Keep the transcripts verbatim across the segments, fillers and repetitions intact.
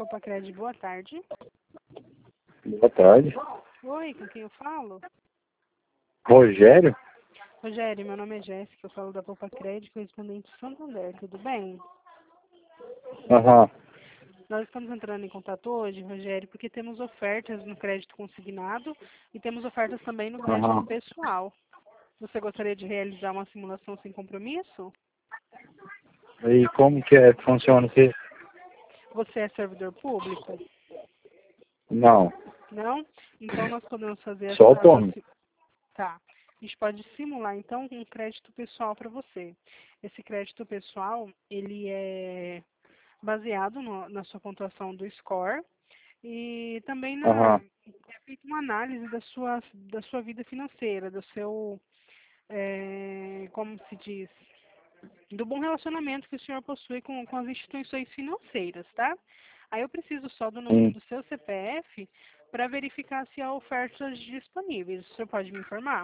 Poupa boa tarde. Boa tarde. Oi, com quem eu falo? Rogério? Rogério, meu nome é Jéssica, eu falo da Poupa Crédito, correspondente Santander, tudo bem? Aham. Nós estamos entrando em contato hoje, Rogério, porque temos ofertas no crédito consignado e temos ofertas também no crédito Aham. pessoal. Você gostaria de realizar uma simulação sem compromisso? E como que é que funciona isso? Você é servidor público? Não. Não? Então nós podemos fazer Só essa... autônomo. Tá. A gente pode simular, então, um crédito pessoal para você. Esse crédito pessoal, ele é baseado no, na sua pontuação do score e também na, Aham. é feita uma análise da sua, da sua vida financeira, do seu, é, como se diz, do bom relacionamento que o senhor possui com, com as instituições financeiras, tá? Aí eu preciso só do número Sim. do seu C P F para verificar se há ofertas disponíveis. O senhor pode me informar?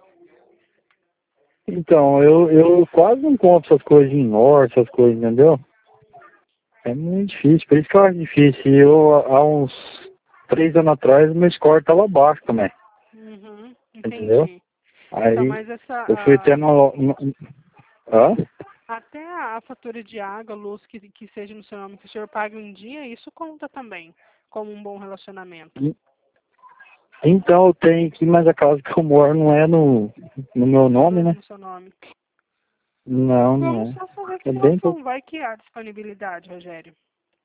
Então, eu, eu quase não compro essas coisas em Nor, essas coisas, entendeu? É muito difícil, por isso que eu acho difícil. E eu, há uns três anos atrás, meu score estava baixo também, Uhum, entendeu? entendi. Então, Aí, mas essa, eu fui até a, no... no hã? até a fatura de água, luz que, que seja no seu nome, que o senhor paga em dia, isso conta também como um bom relacionamento. Então, eu tenho aqui, mas a casa que eu moro não é no, no meu Não nome, é né? no seu nome. Não, Vamos não é. só fazer a É bem pouco. simulação, vai que há disponibilidade, Rogério.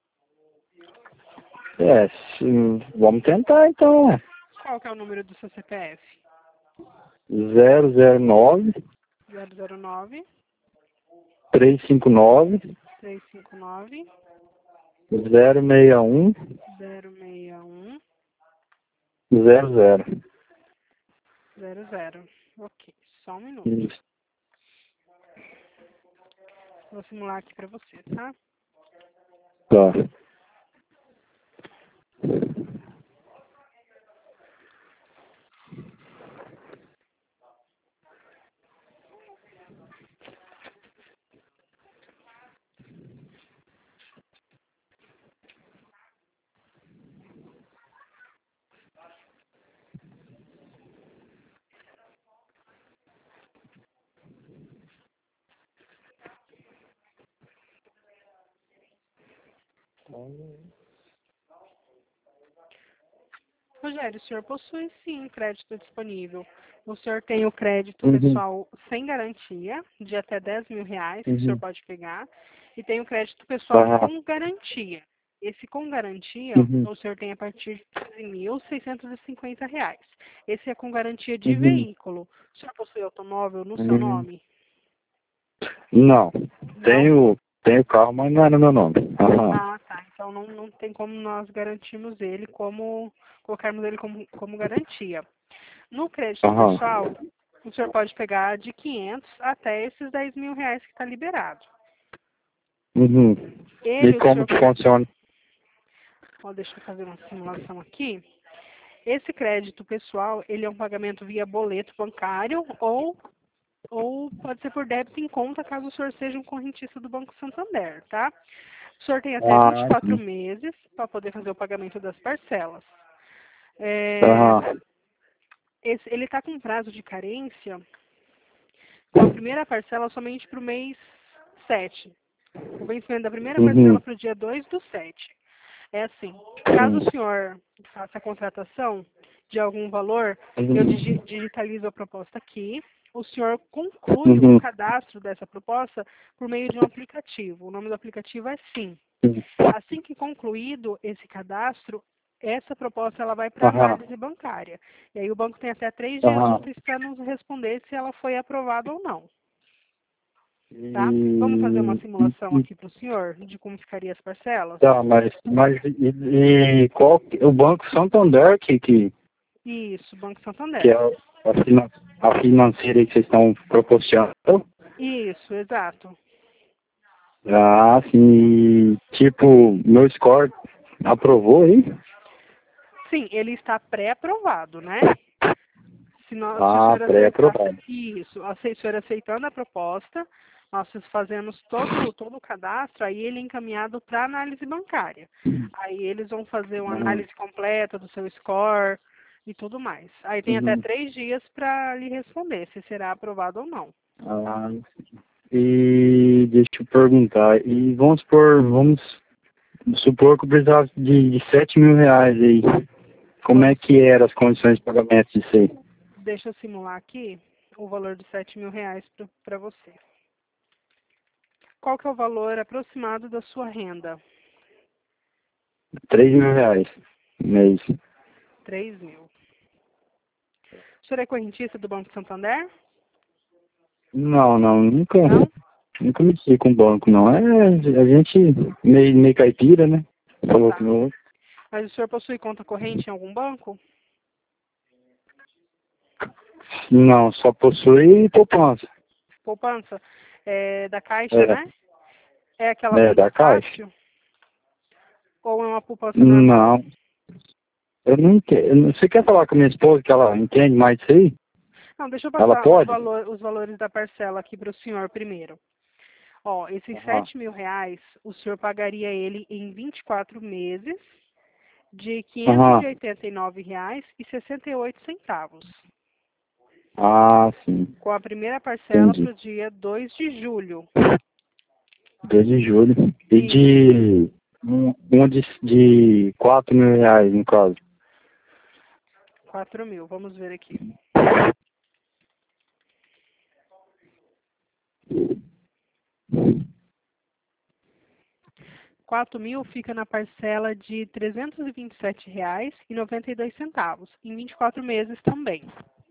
É, se- vamos tentar então, né? Qual que é o número do seu C P F? zero zero nove, zero zero nove, três cinco nove, três cinco nove, zero seis um, zero seis um, zero zero. zero zero. Ok, só um minuto. Isso. Vou simular aqui para você, tá? Tá. Rogério, o senhor possui sim crédito disponível. O senhor tem o crédito Uhum. pessoal sem garantia, de até dez mil reais, que o senhor Uhum. pode pegar, e tem o crédito pessoal Tá. com garantia. Esse com garantia, Uhum. o senhor tem a partir de treze mil seiscentos e cinquenta reais. Esse é com garantia de Uhum. veículo. O senhor possui automóvel no seu Uhum. nome? Não. Não? Tenho, tenho carro, mas não é no meu nome. Aham. Ah, tá. Então não, não tem como nós garantirmos ele como, colocarmos ele como, como garantia. No crédito Aham. pessoal, o senhor pode pegar de quinhentos até esses dez mil reais que está liberado. Uhum. E Ele, o como senhor... que funciona? Ó, deixa eu fazer uma simulação aqui. Esse crédito pessoal, ele é um pagamento via boleto bancário ou, ou pode ser por débito em conta, caso o senhor seja um correntista do Banco Santander, tá? O senhor tem até vinte e Ah, quatro sim. meses para poder fazer o pagamento das parcelas. É, Aham. esse, ele está com prazo de carência com a primeira parcela somente para o mês sete. O vencimento da primeira parcela Uhum. para o dia dois do sete. É assim, caso Sim. o senhor faça a contratação de algum valor, eu digi- Uhum. digitalizo a proposta aqui, o senhor conclui o Uhum. cadastro dessa proposta por meio de um aplicativo. O nome do aplicativo é Sim. Uhum. Assim que concluído esse cadastro, essa proposta ela vai para Aham. análise bancária. E aí o banco tem até três dias Aham. úteis para nos responder se ela foi aprovada ou não. Tá? Vamos fazer uma E, e- simulação e- aqui para o senhor de como ficaria as parcelas? tá, mas, mas e, e qual que- o Banco Santander que, que, Isso, Banco que é Santander. a, finan- a financeira que vocês estão proporcionando? Isso, exato. Ah, sim. Tipo, meu score aprovou aí? Sim, ele está pré-aprovado, né? Se, nós, se o Ah, senhor aceitasse pré-aprovado. isso, ace- o senhor aceitando a proposta, Nós fazemos todo, todo o cadastro, aí ele é encaminhado para análise bancária. Aí eles vão fazer uma Uhum. análise completa do seu score e tudo mais. Aí tem até Uhum. três dias para lhe responder se será aprovado ou não. Ah, e deixa eu perguntar, e vamos supor, vamos supor que eu precisasse de, de sete mil reais aí. Como é que eram as condições de pagamento disso aí? Deixa eu simular aqui o valor de sete mil reais para você. Qual que é o valor aproximado da sua renda? Três mil reais mês. Três mil. O senhor é correntista do Banco Santander? Não, não, nunca, Não? nunca mexi com banco, não. É, a gente meio, meio caipira, né? Falou que Tá. não. Mas o senhor possui conta corrente em algum banco? Não, só possui poupança. Poupança? É da Caixa, É, né? É aquela é poupa da Caixa? fácil? Ou é uma poupança normal? Não, eu não entendo. Você quer falar com a minha esposa que ela entende mais disso aí? Não, deixa eu Ela passar os, pode? valor, os valores da parcela aqui para o senhor primeiro. Ó, esses Aham. sete mil reais, o senhor pagaria ele em vinte e quatro meses de quinhentos e Aham. oitenta e nove reais e sessenta e oito centavos. Ah, sim. Com a primeira parcela Entendi. para o dia dois de julho. dois de julho. E Isso, de. Um, uma de, de quatro mil reais, no caso. quatro mil. Vamos ver aqui. Quatro mil fica na parcela de trezentos e vinte e sete reais e noventa e dois centavos. Em vinte e quatro meses também.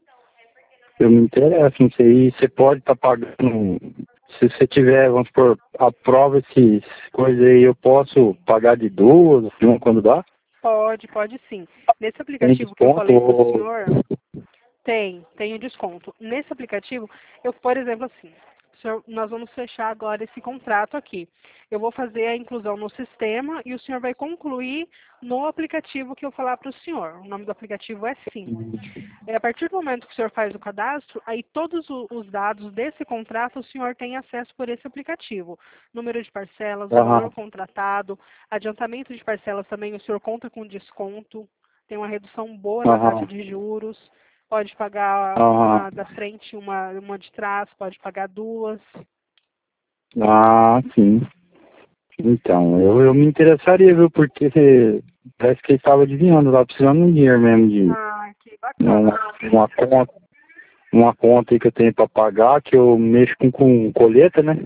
Eu me interesso nisso aí. Você pode estar pagando. Se você tiver, vamos supor, aprova esses coisas aí, eu posso pagar de duas, de uma quando dá? Pode, pode sim. Nesse Tem aplicativo que eu desconto falei para o ou. senhor, tem, tem o desconto. Nesse aplicativo, eu, por exemplo, assim, senhor, nós vamos fechar agora esse contrato aqui. Eu vou fazer a inclusão no sistema e o senhor vai concluir no aplicativo que eu falar para o senhor. O nome do aplicativo é Sim. É, a partir do momento que o senhor faz o cadastro, aí todos o- os dados desse contrato o senhor tem acesso por esse aplicativo. Número de parcelas, valor Aham, contratado, adiantamento de parcelas também o senhor conta com desconto, tem uma redução boa na taxa aham, de juros, pode pagar aham. uma da frente, uma, uma de trás, pode pagar duas. Ah, sim. Então, eu, eu me interessaria, viu, porque parece que ele estava adivinhando, lá precisando de um dinheiro mesmo, de Ah, que uma, bacana. uma conta, uma conta aí que eu tenho para pagar, que eu mexo com, com colheita, né?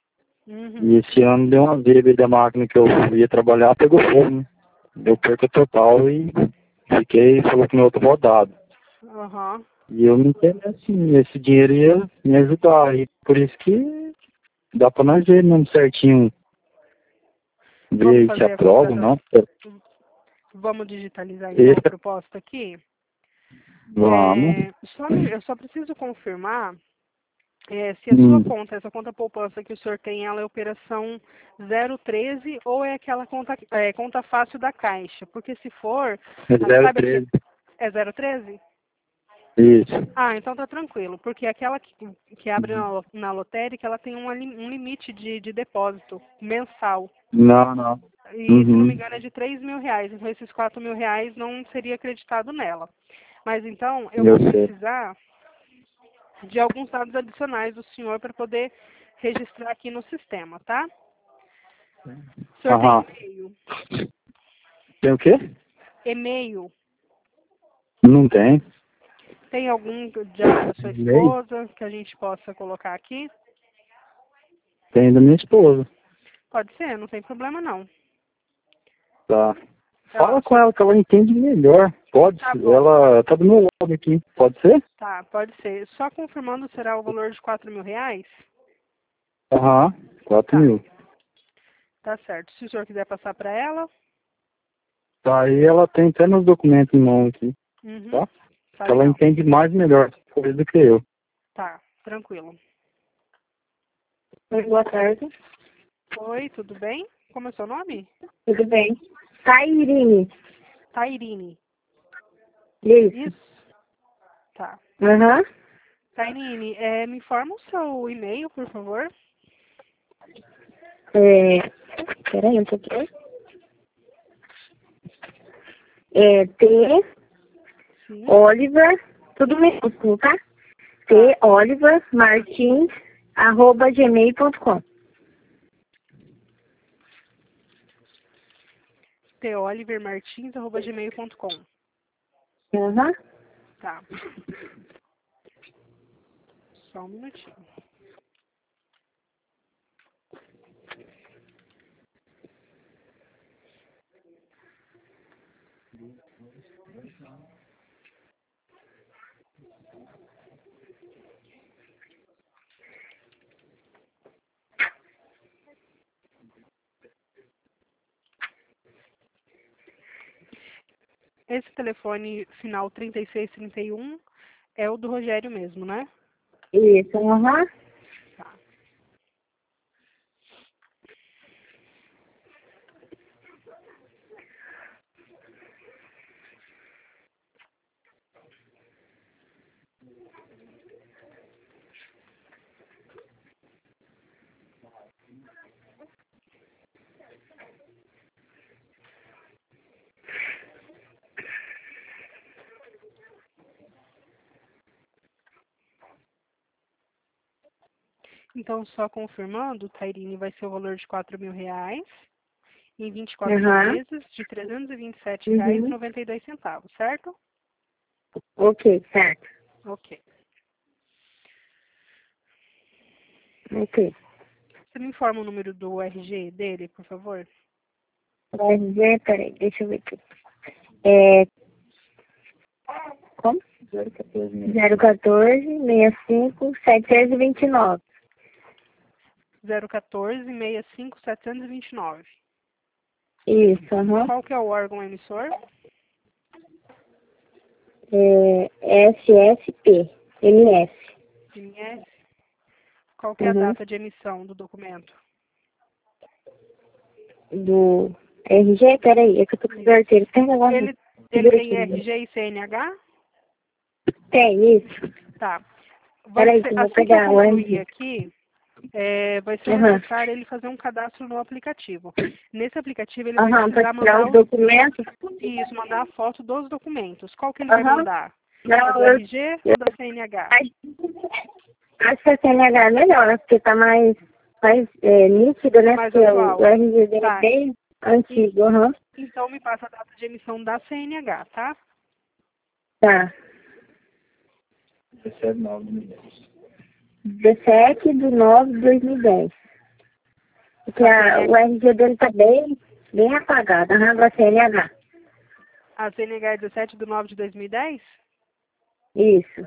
E Uhum. esse ano deu uma zebra aí da máquina que eu ia trabalhar, pegou fogo, né? Deu perca total e fiquei, falou que meu outro rodado. Aham. E eu me interesso, sim, esse dinheiro ia me ajudar, e por isso que dá para nós ver mesmo certinho, Vamos ver se fazer a aprova ou contratação. não. Vamos digitalizar então a Esse, proposta aqui. vamos. É, só me- eu só preciso confirmar é, se a sua Hum, conta, essa conta poupança que o senhor tem, ela é operação zero treze ou é aquela conta, é, conta fácil da Caixa. Porque se for, é ah, zero sabe que treze. é zero treze? Isso. Ah, então tá tranquilo, porque aquela que, que abre na, lo- na lotérica, ela tem uma li- um limite de, de depósito mensal. Não, não. E, se não me Uhum. engano, é de três mil reais. Então, esses quatro mil reais não seria acreditado nela. Mas, então, eu Eu vou sei. precisar de alguns dados adicionais do senhor para poder registrar aqui no sistema, tá? O senhor tem Aham. e-mail? Tem o quê? E-mail. Não tem. Tem algum já da sua Lei? esposa que a gente possa colocar aqui? Tem da minha esposa. Pode ser, não tem problema não. Tá. Ela, Fala com ela que ela entende melhor. Pode tá ser. bom. Ela tá do meu lado aqui. Pode ser? Tá, pode ser. Só confirmando, será o valor de quatro mil reais? Aham. Quatro Tá, mil. tá certo. Se o senhor quiser passar para ela, Tá, aí ela tem até meus documentos em mão aqui, uhum, tá? tá Que ela legal. entende mais melhor coisa do que eu. Tá, tranquilo. Oi, boa tarde. Oi, tudo bem? Como é seu nome? Tudo bem? Tairine. Tairine. Isso. Isso? Tá. Aham. Tairine, é, me informa o seu e-mail, por favor. É, peraí um pouquinho. É T, Sim. Oliver, tudo minúsculo, tá? T, Oliver, Martins, arroba gmail ponto com. t oliver martins arroba gmail ponto com. Uhum. Tá. Só um minutinho. Esse telefone final trinta e seis trinta e um é o do Rogério mesmo, né? Isso, aham. Tá. Então, só confirmando, Tairine, vai ser o valor de quatro mil reais em vinte e quatro Aham. vezes de trezentos e vinte e sete reais e Uhum. noventa e dois centavos, certo? Ok, certo. Ok. Ok. Você me informa o número do R G dele, por favor? O R G, peraí, deixa eu ver aqui. É. Como? zero um quatro, sessenta e cinco, setecentos e vinte e nove. zero um quatro, sessenta e cinco, setecentos e vinte e nove. Isso, aham. Qual que é o órgão emissor? É S S P, M S. M S. Qual que é a Uhum. data de emissão do documento? Do R G, peraí, é que eu tô com o carteiro. Tem negócio. Ele, ele Segura tem aqui. R G e C N H? Tem, isso. Tá. Vai Peraí, ser, que eu vou assim que eu pegar o concluir R G. aqui, é, vai ser Aham. necessário ele fazer um cadastro no aplicativo. Nesse aplicativo ele vai Aham, pra precisar tirar mandar os os, documentos. isso, mandar a foto dos documentos. Qual que ele vai Aham. mandar? A do Não, eu, R G eu ou da C N H? acho que a C N H é melhor, né? Porque tá mais, mais é, nítido, né? Mais Porque o, o atual. R G dele é Tá. bem E- antigo, aham. então me passa a data de emissão da C N H, tá? Tá. dezessete, nove, dois mil e dez. dezessete de nove de dois mil e dez. Porque a, o R G dele tá bem, bem apagado, aham, da C N H. A C N H é dezessete de nove de dois mil e dez? Isso.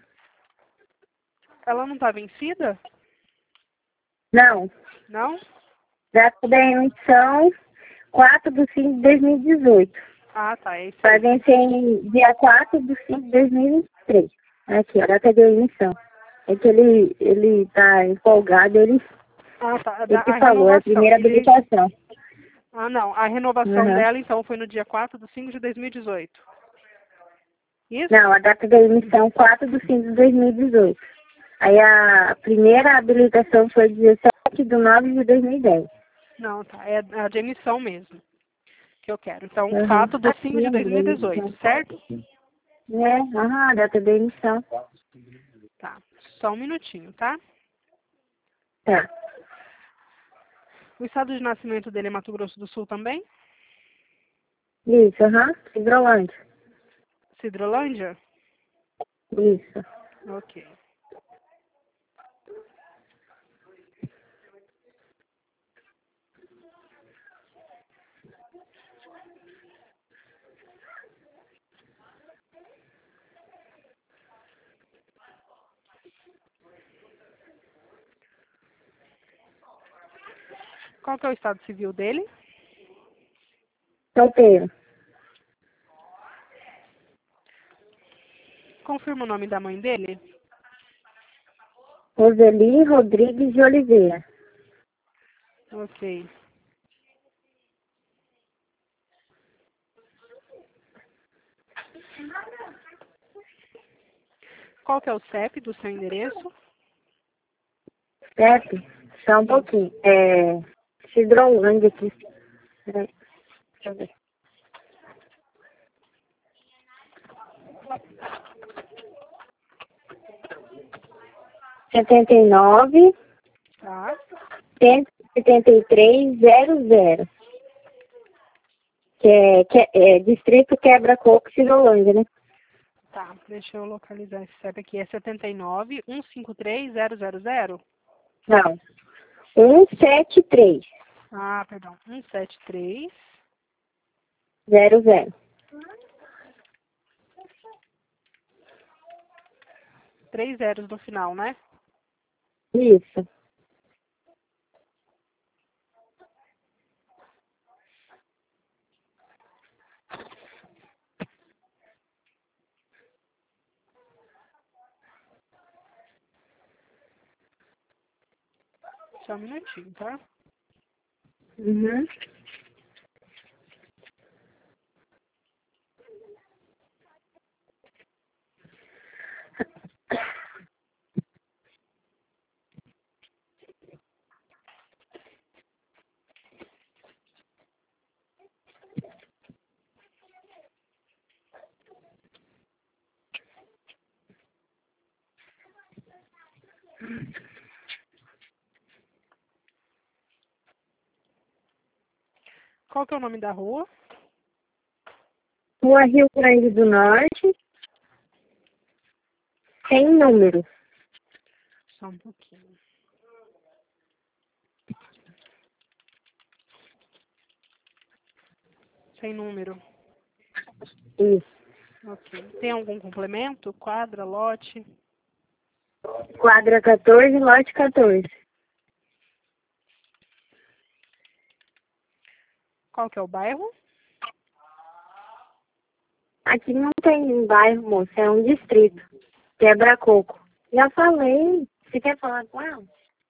Ela não tá vencida? Não, Não? data da emissão quatro de cinco de dois mil e dezoito. Ah, tá. É isso Vai aí. vencer em dia quatro de cinco de dois mil e vinte e três. Aqui, a data de emissão. É que ele, ele tá empolgado, ele, Ah, tá. A, ele da- que a falou, é a renovação. primeira Ele... habilitação. Ah, não. A renovação Uhum. dela, então, foi no dia quatro de cinco de dois mil e dezoito. Isso? Não, a data da emissão quatro de cinco de dois mil e dezoito. Aí a primeira habilitação foi dezessete de nove de dois mil e dez. Não, tá. É a de emissão mesmo que eu quero. Então, Uhum. quatro de cinco Aqui, de dois mil e dezoito, André. certo? É, aham, a data da emissão. Tá. Só um minutinho, tá? Tá. O estado de nascimento dele é Mato Grosso do Sul também? Isso, aham. Hidrolândia. Cidrolândia? Isso. Ok. Qual que é o estado civil dele? Solteiro. Confirma o nome da mãe dele? Roseli Rodrigues de Oliveira. Ok. Qual que é o C E P do seu endereço? C E P? Só um pouquinho. É Hidrolândia aqui. Peraí. Deixa eu ver. setenta e nove, Tá. cento e setenta e três, zero zero. Que é, que é, é Distrito Quebra-Coco, Hidrolândia, né? Tá, deixa eu localizar esse C E P aqui. É setenta e nove, cento e cinquenta e três, zero zero zero? Não. cento e setenta e três. Ah, perdão. cento e setenta e três. Zero zero. Três zeros no final, né? Isso. Só um minutinho, tá? Uhum. Qual que é o nome da rua? Rua Rio Grande do Norte. Sem número. Só um pouquinho. Sem número. Isso. Ok. Tem algum complemento? Quadra, lote? Quadra quatorze, lote quatorze. Qual que é o bairro? Aqui não tem bairro, moça. É um distrito. Quebra-Coco. Já falei. Você quer falar com ela?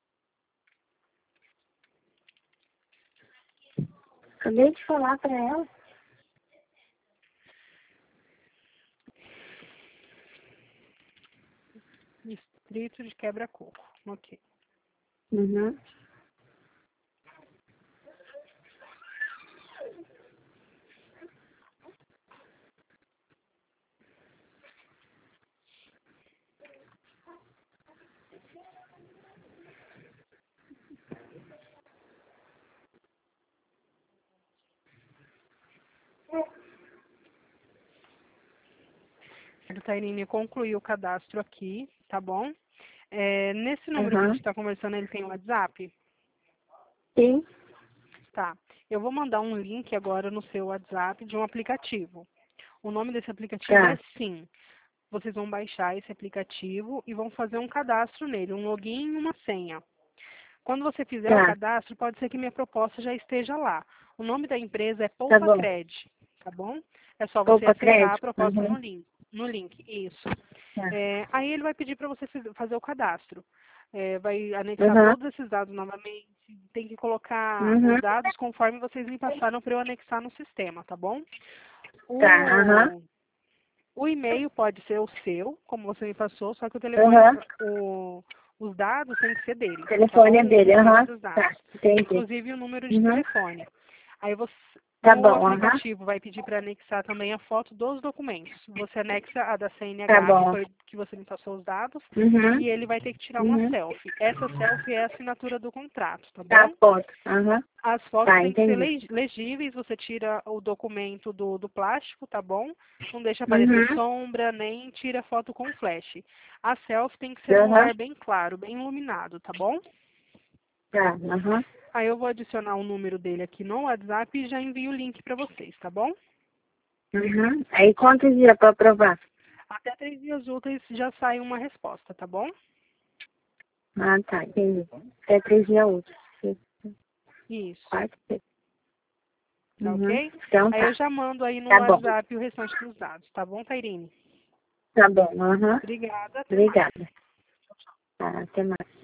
Acabei de falar pra ela. Distrito de Quebra-Coco. Ok. Uhum. A Tairine concluiu o cadastro aqui, tá bom? É, nesse número que a Uhum. gente está conversando, ele tem WhatsApp? Sim. Tá. Eu vou mandar um link agora no seu WhatsApp de um aplicativo. O nome desse aplicativo Tá. é Sim. Vocês vão baixar esse aplicativo e vão fazer um cadastro nele, um login e uma senha. Quando você fizer o Tá. cadastro, pode ser que minha proposta já esteja lá. O nome da empresa é Tá bom. PoupaCred, tá bom? É só você Opa, acessar a crédito. proposta Uhum. no link. No link, isso. Tá. É, aí ele vai pedir para você fiz- fazer o cadastro. É, vai anexar Uhum. todos esses dados novamente. Tem que colocar Uhum. os dados conforme vocês me passaram para eu anexar no sistema, tá bom? Tá. Aham. O, o e-mail pode ser o seu, como você me passou, só que o telefone, Uhum. o, os dados têm que ser dele. O Tá telefone é bom? dele. O nome Aham. dos Tá. dados. Entendi. Inclusive o número de Uhum. telefone. Aí você, Tá o bom. Aham. aplicativo vai pedir para anexar também a foto dos documentos. Você anexa a da Tá C N H, que bom. foi que você me passou os dados, Uhum. e ele vai ter que tirar uma Uhum. selfie. Essa selfie é a assinatura do contrato, tá Tá a bom? foto. Aham. As fotos Tá, têm que ser entendi. leg- legíveis, você tira o documento do, do plástico, tá bom? Não deixa aparecer Uhum. sombra, nem tira foto com flash. A selfie tem que ser num Aham. lugar bem claro, bem iluminado, tá bom? Tá. Aham. Aí eu vou adicionar o número dele aqui no WhatsApp e já envio o link para vocês, tá bom? Uhum. Aí quantos dias pra aprovar? Até três dias úteis já sai uma resposta, tá bom? Ah, tá. Entendi. Até três dias úteis. Isso, Quatro, seis. tá Uhum. ok? Então Aí tá. eu já mando aí no Tá bom. WhatsApp o restante dos dados, tá bom, Tairine? Tá bom. Aham. Obrigada, até mais. Obrigada. Tá, até mais.